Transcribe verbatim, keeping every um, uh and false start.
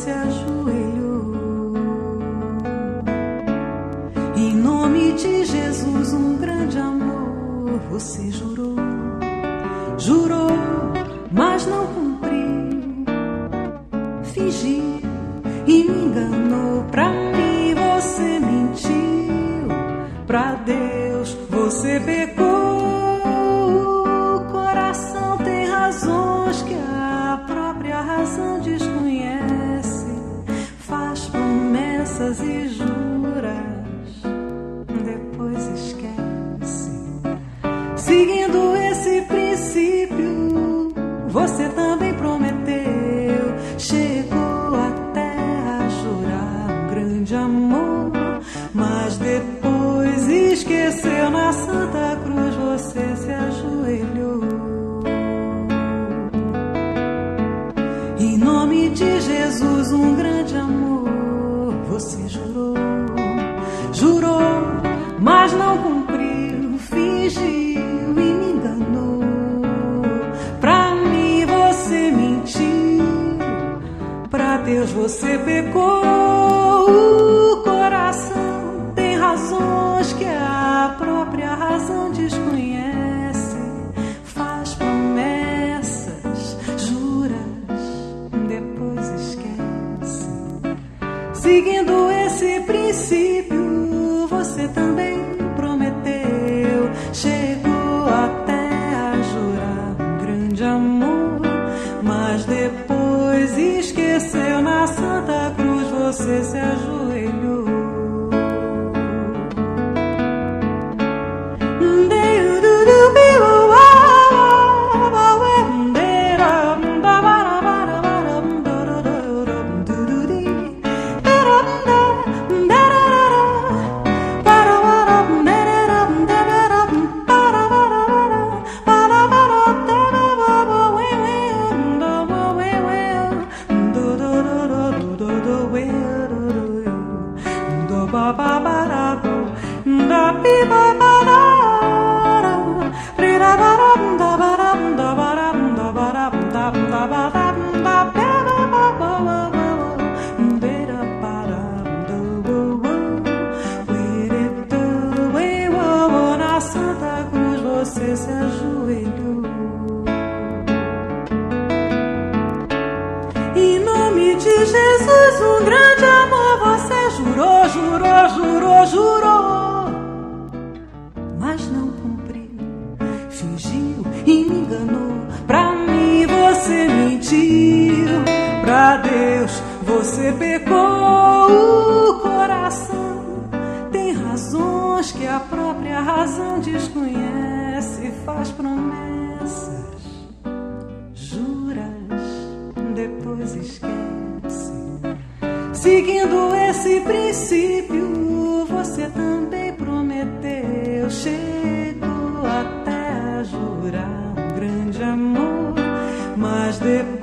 se ajoelhou. Em nome de Jesus, um grande amor você jurou. Jurou, mas não cumpriu. Fingiu e me enganou. Pra mim você mentiu. Pra Deus você pecou. O coração tem razões que a própria razão desconhece. Faz promessas e juras, depois esquece. Seguindo esse princípio, você também prometeu. Chegou até a jurar um grande amor, mas depois esqueceu. Na Santa Cruz você se ajoelhou. Em nome de Jesus, um grande amor você jurou. Jurou, mas não cumpriu. Fingiu e me enganou. Pra mim você mentiu. Pra Deus você pecou. O coração tem razões que a própria razão desconhece. Faz promessas, juras, depois esquece. Seguindo esse princípio, você também prometeu. Chegou até a jurar um grande amor, mas depois esqueceu. Na Santa Cruz você se ajoelhou. Na Santa Cruz você se ajoelhou. Em nome de Jesus, um grande amor você jurou, jurou, jurou, jurou, mas não cumpriu. Fingiu e me enganou. Pra mim você mentiu. Pra Deus você pecou. O coração tem razões que a própria razão desconhece. Faz promessas, juras, depois esquece. Seguindo esse princípio, você também prometeu. Chegou até a jurar um grande amor, mas depois